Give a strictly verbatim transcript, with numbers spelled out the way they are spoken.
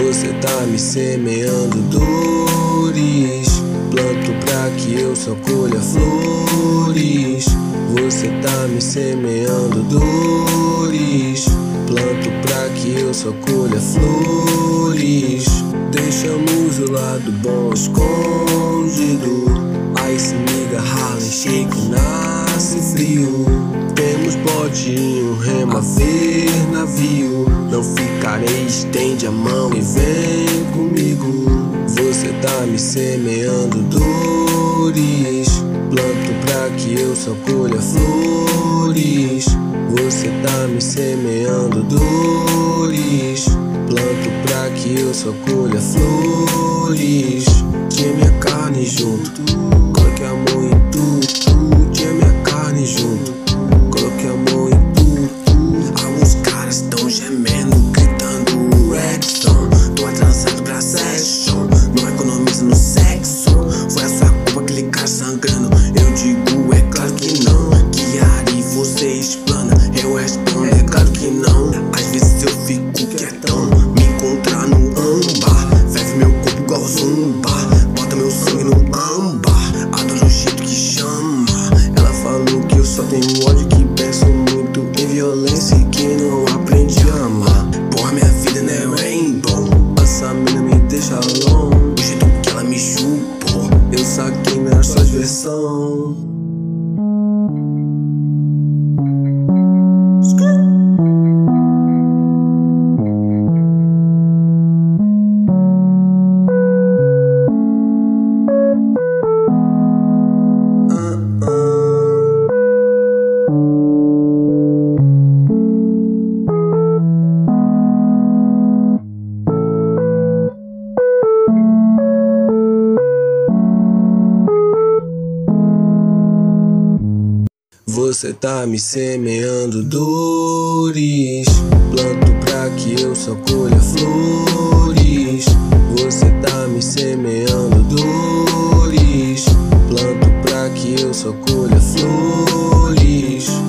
Você tá me semeando dores, planto pra que eu só colha flores. Você tá me semeando dores, planto pra que eu só colha flores. Deixamos o lado bom escondido, ice, miga, Harlem Shake, nasce frio. Temos bodinho, rema, ver navio. Não ficarei, estende a mão e vem comigo. Você tá me semeando dores, planto pra que eu só colha flores. Você tá me semeando dores, planto pra que eu só colha flores. Tinha minha carne junto, coloque amor em tudo. Tinha minha carne junto, coloque amor em tudo. Alguns caras tão gemendo, gritando Redstone. Tô atrasado pra session, não economiza no sexo. Foi a sua culpa aquele cara sangrando. Eu digo, é claro que não. Que Ari você explana, eu respondo, é claro que não. Às vezes eu fico quietão, me encontrar no âmbar. Ferve meu corpo igual zumba, bota meu sangue no âmbar. Adoro o jeito que chama. Ela falou que eu só tenho ódio, que penso muito em violência e que não aprendi a amar. Porra, minha vida não é rainbow, essa mina me deixa longe. O jeito que ela me chupou, eu saquei nas suas versões. Você tá me semeando dores, planto pra que eu só colha flores. Você tá me semeando dores, planto pra que eu só colha flores.